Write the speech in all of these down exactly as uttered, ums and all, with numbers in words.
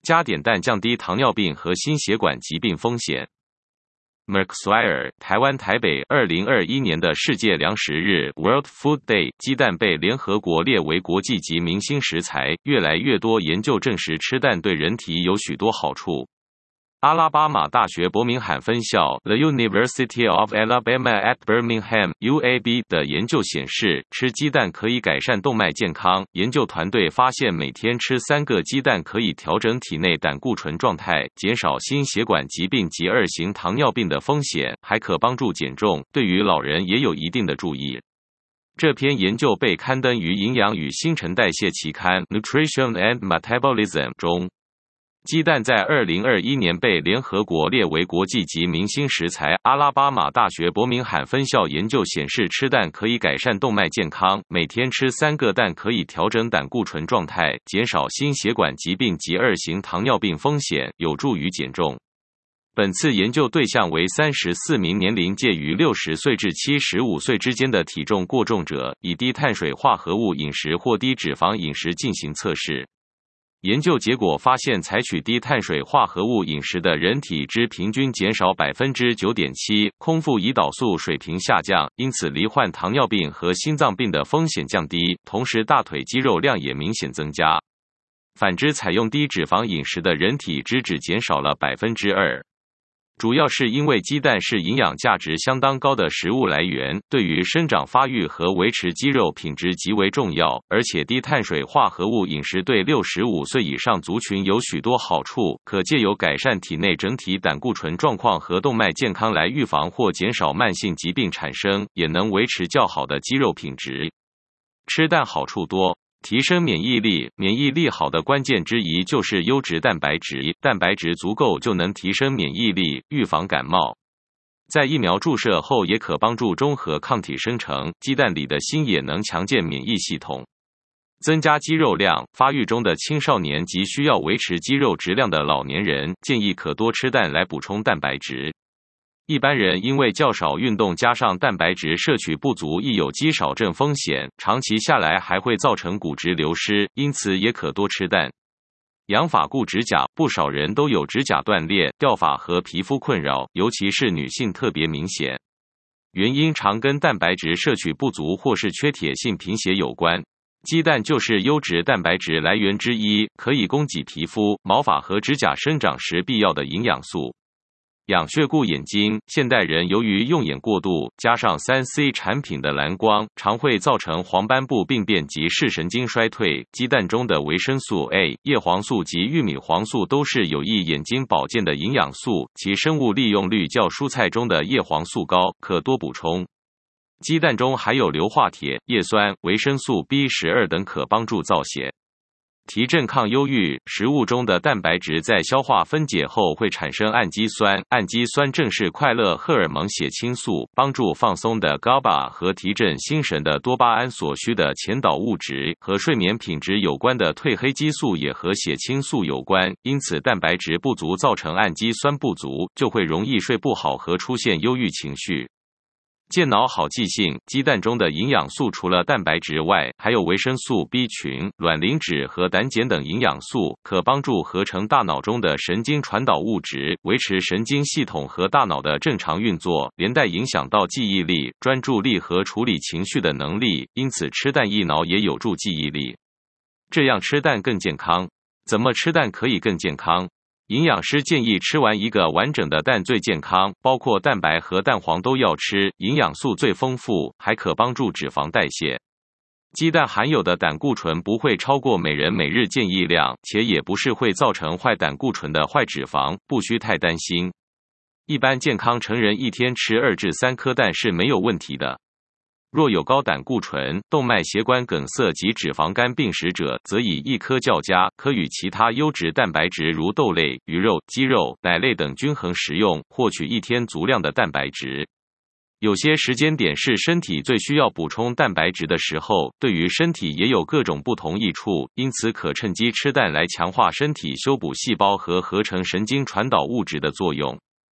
加点蛋降低糖尿病和心血管疾病风险。Mark Swire， 台湾台北二零二一年的世界粮食日 World Food Day， 鸡蛋被联合国列为国际级明星食材，越来越多研究证实吃蛋对人体有许多好处。阿拉巴马大学伯明翰分校 The University of Alabama at Birmingham U A B 的研究显示，吃鸡蛋可以改善动脉健康。研究团队发现，每天吃三个鸡蛋可以调整体内胆固醇状态，减少心血管疾病及二型糖尿病的风险，还可帮助减重，对于老人也有一定的注意。这篇研究被刊登于《营养与新陈代谢期刊》Nutrition and Metabolism 中。鸡蛋在二零二一年被联合国列为国际级明星食材。阿拉巴马大学伯明翰分校研究显示，吃蛋可以改善动脉健康，每天吃三个蛋可以调整胆固醇状态，减少心血管疾病及二型糖尿病风险，有助于减重。本次研究对象为三十四名年龄介于六十岁至七十五岁之间的体重过重者，以低碳水化合物饮食或低脂肪饮食进行测试。研究结果发现，采取低碳水化合物饮食的人体脂平均减少 百分之九点七， 空腹胰岛素水平下降，因此罹患糖尿病和心脏病的风险降低，同时大腿肌肉量也明显增加。反之，采用低脂肪饮食的人体脂质减少了 百分之二。主要是因为鸡蛋是营养价值相当高的食物来源，对于生长发育和维持肌肉品质极为重要，而且低碳水化合物饮食对六十五岁以上族群有许多好处，可借由改善体内整体胆固醇状况和动脉健康来预防或减少慢性疾病产生，也能维持较好的肌肉品质。吃蛋好处多。提升免疫力，免疫力好的关键之一就是优质蛋白质，蛋白质足够就能提升免疫力，预防感冒。在疫苗注射后也可帮助中和抗体生成，鸡蛋里的锌也能强健免疫系统。增加肌肉量，发育中的青少年及需要维持肌肉质量的老年人，建议可多吃蛋来补充蛋白质。一般人因为较少运动加上蛋白质摄取不足，易有肌少症风险，长期下来还会造成骨质流失，因此也可多吃蛋。养发顾指甲，不少人都有指甲断裂、掉发和皮肤困扰，尤其是女性特别明显。原因常跟蛋白质摄取不足或是缺铁性贫血有关。鸡蛋就是优质蛋白质来源之一，可以供给皮肤、毛发和指甲生长时必要的营养素。养血顾眼睛，现代人由于用眼过度，加上 三 C 产品的蓝光，常会造成黄斑部病变及视神经衰退。鸡蛋中的维生素 A、叶黄素及玉米黄素都是有益眼睛保健的营养素，其生物利用率较蔬菜中的叶黄素高，可多补充。鸡蛋中含有硫化铁、叶酸、维生素 B 十二 等，可帮助造血。提振抗忧郁，食物中的蛋白质在消化分解后会产生氨基酸，氨基酸正是快乐荷尔蒙血清素，帮助放松的 G A B A 和提振心神的多巴胺所需的前导物质，和睡眠品质有关的褪黑激素也和血清素有关，因此蛋白质不足造成氨基酸不足，就会容易睡不好和出现忧郁情绪。健脑好记性，鸡蛋中的营养素除了蛋白质外，还有维生素 B 群、卵磷脂和胆碱等营养素，可帮助合成大脑中的神经传导物质，维持神经系统和大脑的正常运作，连带影响到记忆力、专注力和处理情绪的能力，因此吃蛋益脑也有助记忆力。这样吃蛋更健康。怎么吃蛋可以更健康？营养师建议吃完一个完整的蛋最健康，包括蛋白和蛋黄都要吃，营养素最丰富，还可帮助脂肪代谢。鸡蛋含有的胆固醇不会超过每人每日建议量，且也不是会造成坏胆固醇的坏脂肪，不需太担心。一般健康成人一天吃二至三颗蛋是没有问题的。若有高胆固醇、动脉血管梗塞及脂肪肝病史者，则以一颗较佳，可与其他优质蛋白质如豆类、鱼肉、鸡肉、奶类等均衡食用，获取一天足量的蛋白质。有些时间点是身体最需要补充蛋白质的时候，对于身体也有各种不同益处，因此可趁机吃蛋来强化身体修补细胞和合成神经传导物质的作用。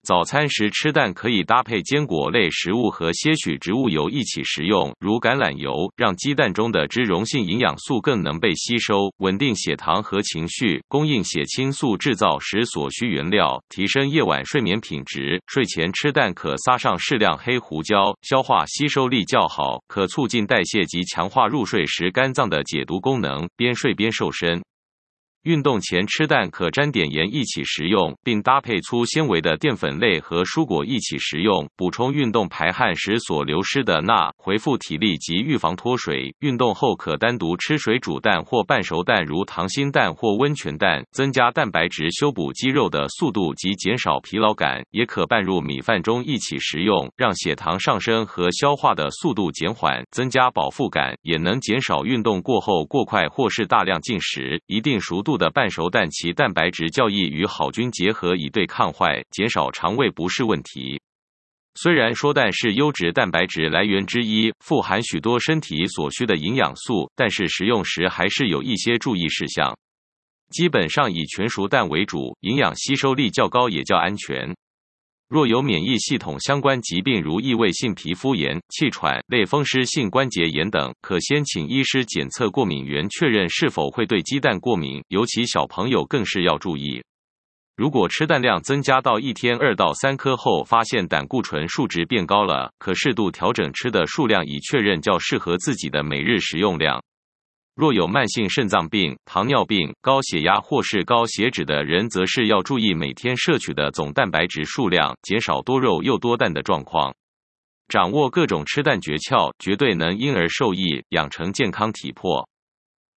早餐时吃蛋可以搭配坚果类食物和些许植物油一起食用，如橄榄油，让鸡蛋中的脂溶性营养素更能被吸收，稳定血糖和情绪，供应血清素制造时所需原料，提升夜晚睡眠品质。睡前吃蛋可撒上适量黑胡椒，消化吸收力较好，可促进代谢及强化入睡时肝脏的解毒功能，边睡边瘦身。运动前吃蛋可沾点盐一起食用，并搭配粗纤维的淀粉类和蔬果一起食用，补充运动排汗时所流失的钠，恢复体力及预防脱水。运动后可单独吃水煮蛋或半熟蛋，如溏心蛋或温泉蛋，增加蛋白质修补肌肉的速度及减少疲劳感。也可拌入米饭中一起食用，让血糖上升和消化的速度减缓，增加饱腹感，也能减少运动过后过快或是大量进食。一定熟度的半熟蛋其蛋白质较易与好菌结合，以对抗坏，减少肠胃不适问题。虽然说蛋是优质蛋白质来源之一，富含许多身体所需的营养素，但是食用时还是有一些注意事项。基本上以全熟蛋为主，营养吸收力较高也较安全。若有免疫系统相关疾病，如异位性皮肤炎、气喘、类风湿性关节炎等，可先请医师检测过敏源，确认是否会对鸡蛋过敏，尤其小朋友更是要注意。如果吃蛋量增加到一天二到三颗后，发现胆固醇数值变高了，可适度调整吃的数量，以确认较适合自己的每日食用量。若有慢性肾脏病、糖尿病、高血压或是高血脂的人，则是要注意每天摄取的总蛋白质数量，减少多肉又多蛋的状况。掌握各种吃蛋诀窍，绝对能因而受益，养成健康体魄。